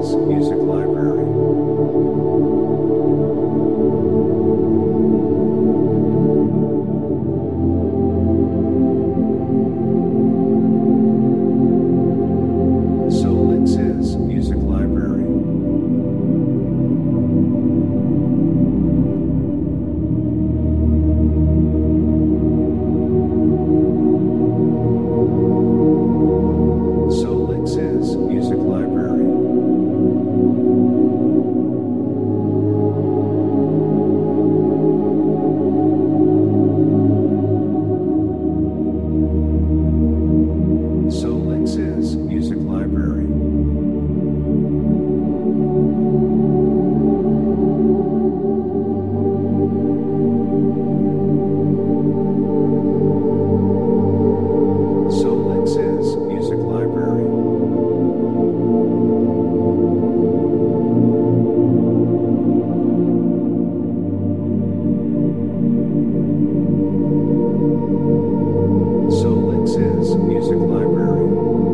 is Music Library. Solix is Music Library. Solix is Music Library. Solix is Music Library. Solix is Music Library. Solix is Music Library.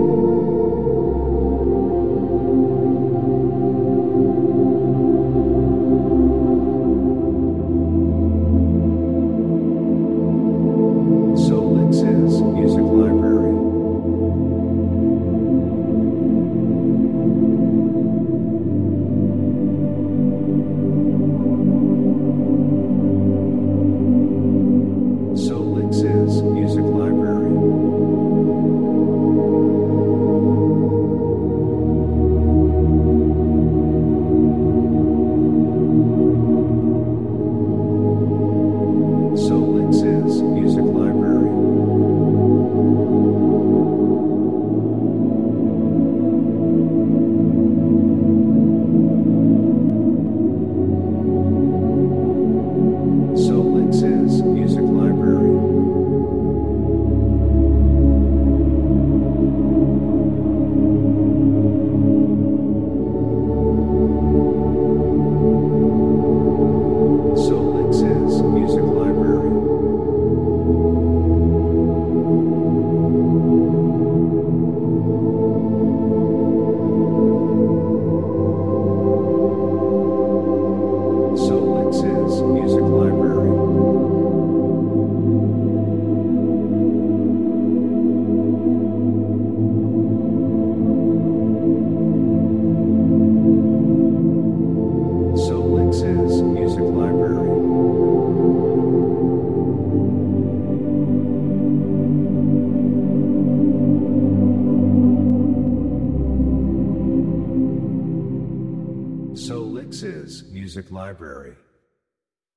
Solix is Music Library. Solix is Music Library. Solix is Music Library. Solix is Music Library. Solix is Music Library. Solix is Music Library. Solix is Music Library. Solix is Music Library.